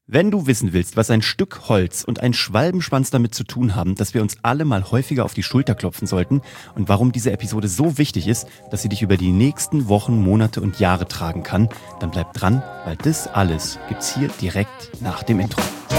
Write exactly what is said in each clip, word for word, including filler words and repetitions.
Wenn du wissen willst, was ein Stück Holz und ein Schwalbenschwanz damit zu tun haben, dass wir uns alle mal häufiger auf die Schulter klopfen sollten und warum diese Episode so wichtig ist, dass sie dich über die nächsten Wochen, Monate und Jahre tragen kann, dann bleib dran, weil das alles gibt's hier direkt nach dem Intro.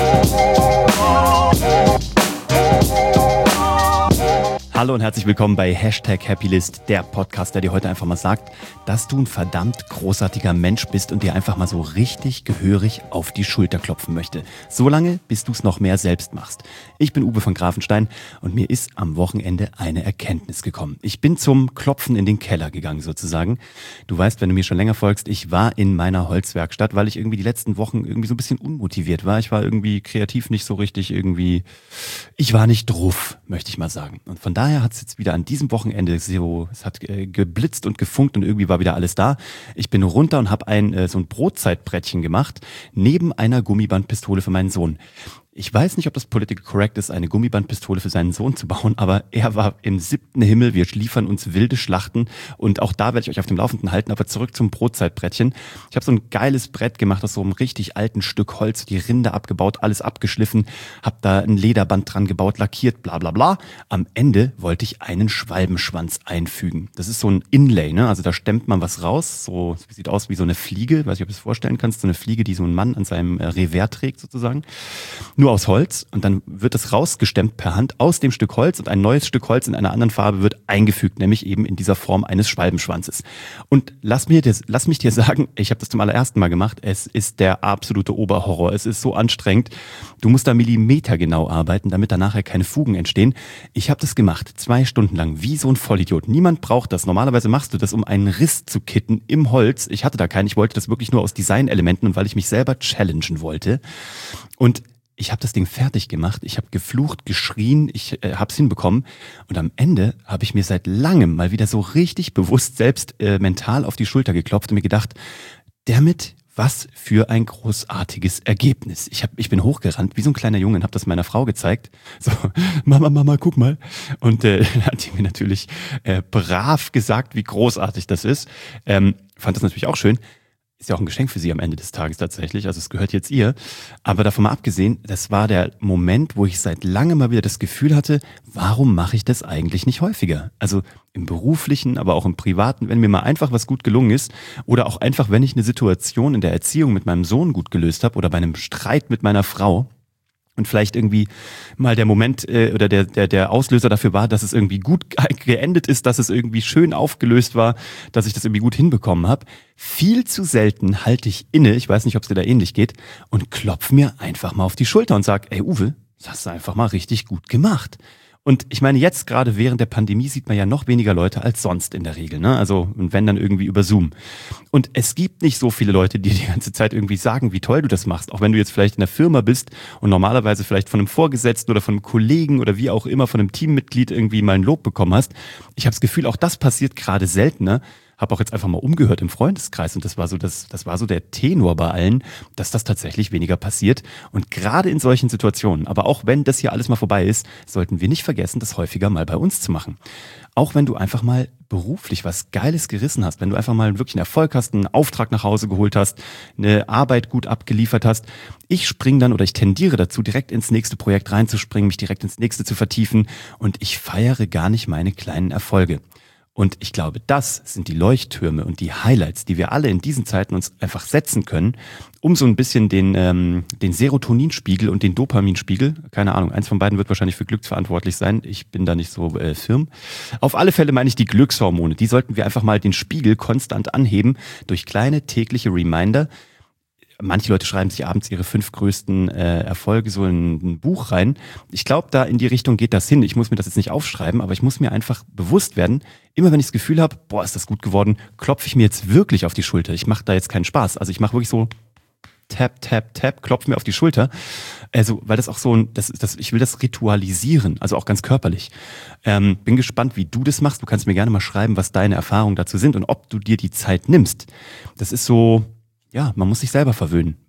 Hallo und herzlich willkommen bei Hashtag Happylist, der Podcast, der dir heute einfach mal sagt, dass du ein verdammt großartiger Mensch bist und dir einfach mal so richtig gehörig auf die Schulter klopfen möchte. Solange, bis du es noch mehr selbst machst. Ich bin Uwe von Grafenstein und mir ist am Wochenende eine Erkenntnis gekommen. Ich bin zum Klopfen in den Keller gegangen sozusagen. Du weißt, wenn du mir schon länger folgst, ich war in meiner Holzwerkstatt, weil ich irgendwie die letzten Wochen irgendwie so ein bisschen unmotiviert war. Ich war irgendwie kreativ nicht so richtig irgendwie, ich war nicht drauf, möchte ich mal sagen. Und von daher hat es jetzt wieder an diesem Wochenende so, es hat äh, geblitzt und gefunkt und irgendwie war wieder alles da. Ich bin runter und habe ein äh, so ein Brotzeitbrettchen gemacht, neben einer Gummibandpistole für meinen Sohn. Ich weiß nicht, ob das political correct ist, eine Gummibandpistole für seinen Sohn zu bauen, aber er war im siebten Himmel. Wir liefern uns wilde Schlachten und auch da werde ich euch auf dem Laufenden halten, aber zurück zum Brotzeitbrettchen. Ich habe so ein geiles Brett gemacht aus so einem richtig alten Stück Holz, die Rinde abgebaut, alles abgeschliffen, habe da ein Lederband dran gebaut, lackiert, bla bla bla. Am Ende wollte ich einen Schwalbenschwanz einfügen. Das ist so ein Inlay, ne? Also da stemmt man was raus, so sieht aus wie so eine Fliege, weiß nicht, ob du es vorstellen kannst, so eine Fliege, die so ein Mann an seinem äh, Revers trägt sozusagen. Nur aus Holz und dann wird es rausgestemmt per Hand aus dem Stück Holz und ein neues Stück Holz in einer anderen Farbe wird eingefügt, nämlich eben in dieser Form eines Schwalbenschwanzes. Und lass, mir das, lass mich dir sagen, ich habe das zum allerersten Mal gemacht, es ist der absolute Oberhorror, es ist so anstrengend. Du musst da millimetergenau arbeiten, damit da nachher keine Fugen entstehen. Ich habe das gemacht, zwei Stunden lang, wie so ein Vollidiot. Niemand braucht das. Normalerweise machst du das, um einen Riss zu kitten im Holz. Ich hatte da keinen, ich wollte das wirklich nur aus Designelementen und weil ich mich selber challengen wollte. Und ich habe das Ding fertig gemacht, ich habe geflucht, geschrien, ich äh, habe es hinbekommen und am Ende habe ich mir seit langem mal wieder so richtig bewusst selbst äh, mental auf die Schulter geklopft und mir gedacht, damit, was für ein großartiges Ergebnis. Ich, hab, ich bin hochgerannt wie so ein kleiner Junge und habe das meiner Frau gezeigt. So, Mama, Mama, guck mal. Und äh, hat die mir natürlich äh, brav gesagt, wie großartig das ist. Ähm, fand das natürlich auch schön. Ist ja auch ein Geschenk für sie am Ende des Tages tatsächlich, also es gehört jetzt ihr. Aber davon mal abgesehen, das war der Moment, wo ich seit langem mal wieder das Gefühl hatte, warum mache ich das eigentlich nicht häufiger? Also im Beruflichen, aber auch im Privaten, wenn mir mal einfach was gut gelungen ist oder auch einfach, wenn ich eine Situation in der Erziehung mit meinem Sohn gut gelöst habe oder bei einem Streit mit meiner Frau, und vielleicht irgendwie mal der Moment äh, oder der, der, der Auslöser dafür war, dass es irgendwie gut geendet ist, dass es irgendwie schön aufgelöst war, dass ich das irgendwie gut hinbekommen habe. Viel zu selten halte ich inne, ich weiß nicht, ob es dir da ähnlich geht, und klopf mir einfach mal auf die Schulter und sag, ey Uwe, das hast du einfach mal richtig gut gemacht. Und ich meine, jetzt gerade während der Pandemie sieht man ja noch weniger Leute als sonst in der Regel, ne? Also, und wenn dann irgendwie über Zoom. Und es gibt nicht so viele Leute, die die ganze Zeit irgendwie sagen, wie toll du das machst. Auch wenn du jetzt vielleicht in der Firma bist und normalerweise vielleicht von einem Vorgesetzten oder von einem Kollegen oder wie auch immer von einem Teammitglied irgendwie mal ein Lob bekommen hast. Ich habe das Gefühl, auch das passiert gerade seltener. Habe auch jetzt einfach mal umgehört im Freundeskreis und das war so das, das war so der Tenor bei allen, dass das tatsächlich weniger passiert. Und gerade in solchen Situationen, aber auch wenn das hier alles mal vorbei ist, sollten wir nicht vergessen, das häufiger mal bei uns zu machen. Auch wenn du einfach mal beruflich was Geiles gerissen hast, wenn du einfach mal wirklich einen Erfolg hast, einen Auftrag nach Hause geholt hast, eine Arbeit gut abgeliefert hast. Ich springe dann oder ich tendiere dazu, direkt ins nächste Projekt reinzuspringen, mich direkt ins nächste zu vertiefen und ich feiere gar nicht meine kleinen Erfolge. Und ich glaube, das sind die Leuchttürme und die Highlights, die wir alle in diesen Zeiten uns einfach setzen können, um so ein bisschen den, ähm, den Serotoninspiegel und den Dopaminspiegel, keine Ahnung, eins von beiden wird wahrscheinlich für Glück verantwortlich sein, ich bin da nicht so äh, firm. Auf alle Fälle meine ich die Glückshormone, die sollten wir einfach mal den Spiegel konstant anheben durch kleine tägliche Reminder. Manche Leute schreiben sich abends ihre fünf größten äh, Erfolge so in ein Buch rein. Ich glaube, da in die Richtung geht das hin. Ich muss mir das jetzt nicht aufschreiben, aber ich muss mir einfach bewusst werden, immer wenn ich das Gefühl habe, boah, ist das gut geworden, klopfe ich mir jetzt wirklich auf die Schulter. Ich mache da jetzt keinen Spaß. Also ich mache wirklich so tap, tap, tap, klopfe mir auf die Schulter. Also, weil das auch so ein, das, das, ich will das ritualisieren, also auch ganz körperlich. Ähm, bin gespannt, wie du das machst. Du kannst mir gerne mal schreiben, was deine Erfahrungen dazu sind und ob du dir die Zeit nimmst. Das ist so... Ja, man muss sich selber verwöhnen.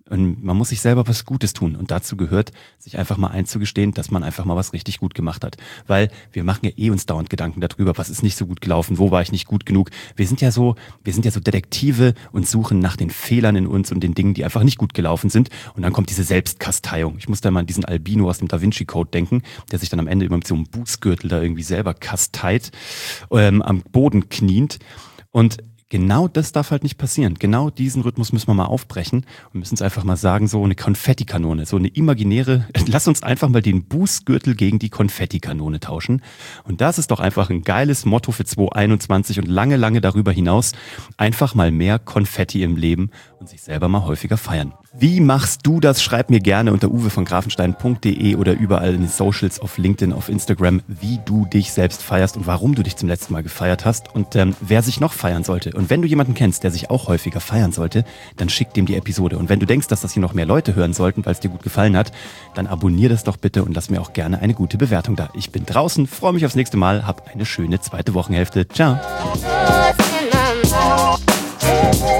Und man muss sich selber was Gutes tun. Und dazu gehört, sich einfach mal einzugestehen, dass man einfach mal was richtig gut gemacht hat. Weil wir machen ja eh uns dauernd Gedanken darüber, was ist nicht so gut gelaufen, wo war ich nicht gut genug. Wir sind ja so, wir sind ja so Detektive und suchen nach den Fehlern in uns und den Dingen, die einfach nicht gut gelaufen sind. Und dann kommt diese Selbstkasteiung. Ich muss da mal an diesen Albino aus dem Da Vinci Code denken, der sich dann am Ende immer mit so einem Bußgürtel da irgendwie selber kasteit, ähm, am Boden kniend. Und genau das darf halt nicht passieren. Genau diesen Rhythmus müssen wir mal aufbrechen und müssen uns einfach mal sagen, so eine Konfettikanone, so eine imaginäre, lass uns einfach mal den Bußgürtel gegen die Konfettikanone tauschen. Und das ist doch einfach ein geiles Motto für zwanzig einundzwanzig und lange, lange darüber hinaus. Einfach mal mehr Konfetti im Leben und sich selber mal häufiger feiern. Wie machst du das? Schreib mir gerne unter uwe von grafenstein punkt de oder überall in den Socials, auf LinkedIn, auf Instagram, wie du dich selbst feierst und warum du dich zum letzten Mal gefeiert hast und ähm, wer sich noch feiern sollte. Und wenn du jemanden kennst, der sich auch häufiger feiern sollte, dann schick dem die Episode. Und wenn du denkst, dass das hier noch mehr Leute hören sollten, weil es dir gut gefallen hat, dann abonnier das doch bitte und lass mir auch gerne eine gute Bewertung da. Ich bin draußen, freue mich aufs nächste Mal, hab eine schöne zweite Wochenhälfte. Ciao.